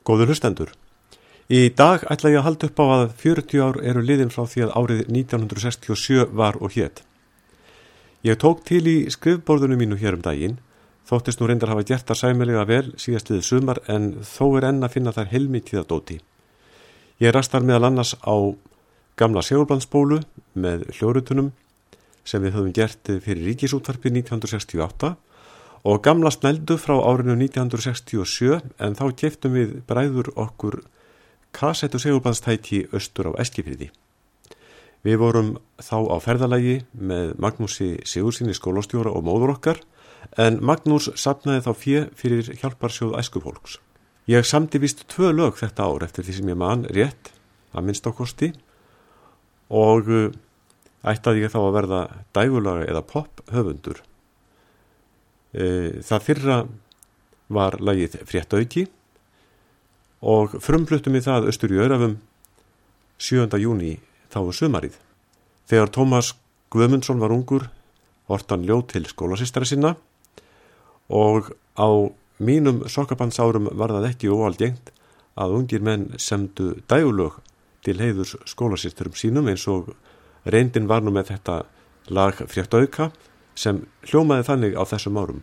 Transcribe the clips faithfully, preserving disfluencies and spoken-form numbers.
Góður hlustendur. Í dag ætla ég að halda upp á að fjörutíu ár eru liðin frá því að árið nítján hundruð sextíu og sjö var og hét. Ég tók til í skrifborðinu mínu hér um daginn, þóttist nú reyndar hafa gert það sæmilega vel síðastliðið sumar en þó er enn að finna þær heilmikið að dóti. Ég rastar meðal annars á gamla segurblandsbólu með hljórutunum sem við höfum gert fyrir Ríkisútvarpið nítján hundruð sextíu og átta og gamla snældu frá árinu nítján hundruð sextíu og sjö en þá keyptum við bræður okkur kassettu segurbandstæki austur á Eskifirði. Við vorum þá á ferðalagi með Magnúsi Sigurðssyni skólastjóra og móður okkar en Magnús safnaði þá fé fyrir hjálparsjóð æskufólks. Ég samdi víst tvö lög þetta ár eftir því sem ég man rétt að minnsta kosti og ætlaði ég þá að verða dægulaga eða pop höfundur. Það fyrra var lagið Fréttauki og frumfluttum við það austur í Öræfum sjöunda júní þá um sumarið. Þegar Tómas Guðmundsson var ungur, orti hann ljóð til skólasystara sinna og á mínum sokkabandsárum var það ekki óalgengt að ungir menn semdu dægulög til heiðurs skólasysturum sínum eins og reyndin var nú með þetta lag Fréttauka sem hljómaði þannig á þessum árum.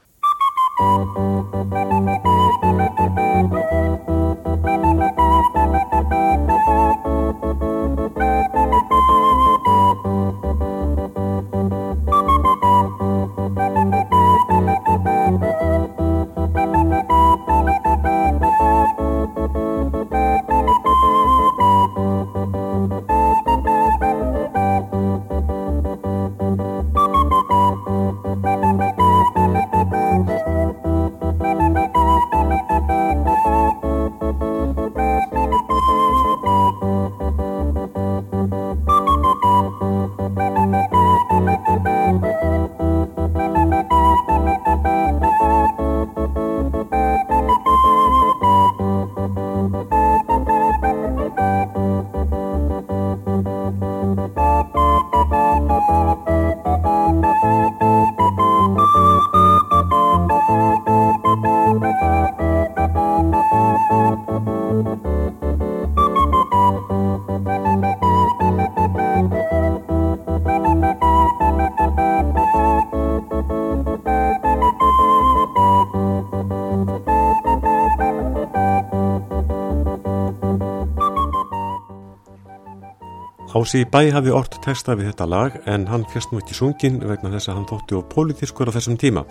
Ási Bæ hafði ort texta við þetta lag en hann fjast nú ekki sungin vegna þess að hann þótti og pólitískur á þessum tíma.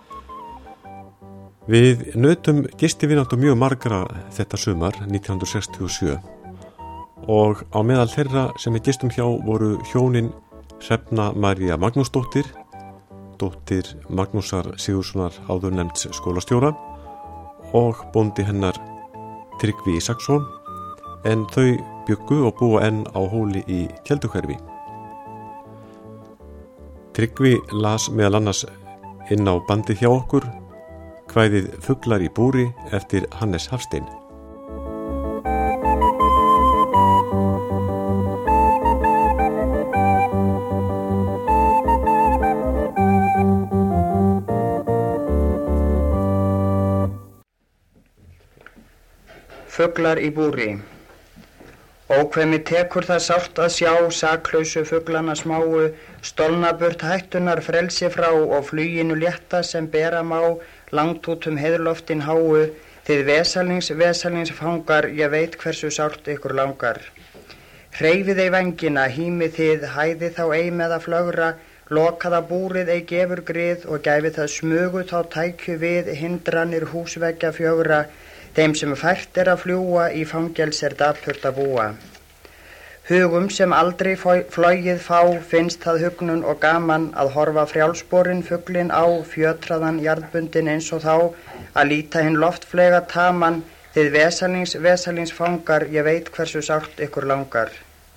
Við nutum gistivináttu mjög margra þetta sumar nítján hundruð sextíu og sjö og á meðal þeirra sem við gistum hjá voru hjónin Hrefna María Magnúsdóttir, dóttir Magnúsar Sigurðssonar áður nefnds skólastjóra og bóndi hennar Tryggvi Ísaksson en þau bjuggu og búa enn á Hóli í Kelduhverfi. Tryggvi las meðal annars inn á bandið hjá okkur kvæðið Fuglar í búri eftir Hannes Hafstein. Fuglar í búri. Ókveðmi tekur það sárt að sjá saklausu fuglana smáu, stolna burt hættunar frelsi frá og fluginu létta sem bera má langt út um heiðloftin háu, þið vesalings, vesalings fangar, ég veit hversu sárt ykkur langar. Hreyfið ei vængina, hímið þið, hæði þá ei með að flögra, lokaða búrið ei gefur grið og gæfi það smugu þá tækju við hindranir húsveggja fjögra, þeim sem fært er að fljúa í fangels er dapurt að búa. Hugum sem aldrei flogið fá finnst það hugnun og gaman að horfa frjálsporin fuglin á fjötraðan jarðbundin eins og þá að líta hinn loftflega taman þið vesalings, vesalings fangar, ég veit hversu sárt ykkur langar.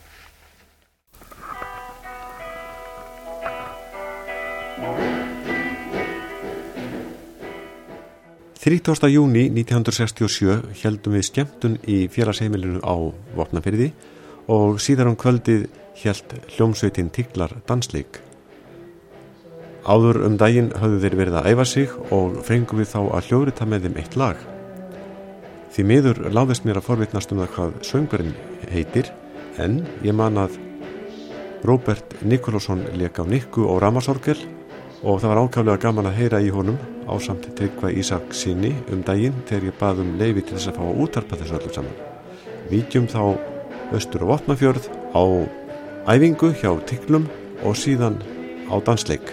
þrítugasta júní nítján hundruð sextíu og sjö héldum við skemmtun í félagsheimilinu á Vopnafirði og síðar um kvöldið hélt hljómsveitin Tiglar dansleik. Áður um daginn höfðu þeir verið að æfa sig og fengum við þá að hljóðrita með þeim eitt lag. Því miður láðist mér að forvitnast um það hvað söngurinn heitir, en ég man að Róbert Nikolásson lék á nikku og rafmagnsorgel og það var ákaflega gaman að heyra í honum ásamt Tryggva Ísakssyni um daginn þegar ég bað um leyfi til þess að fá að útvarpa þessu öllu saman. Víkjum þá austur á Vopnafjörð á æfingu hjá Tiklum og síðan á dansleik.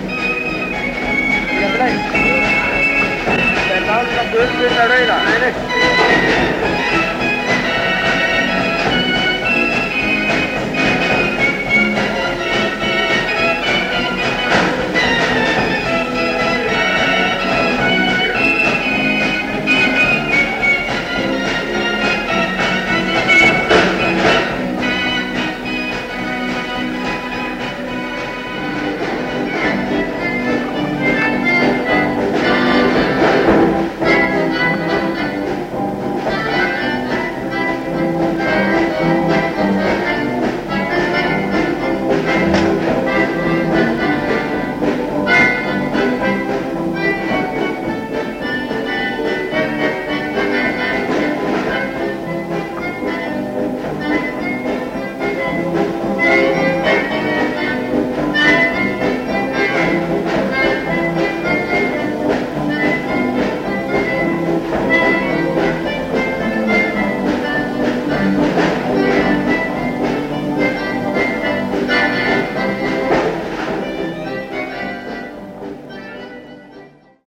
Rauða, nei, nei.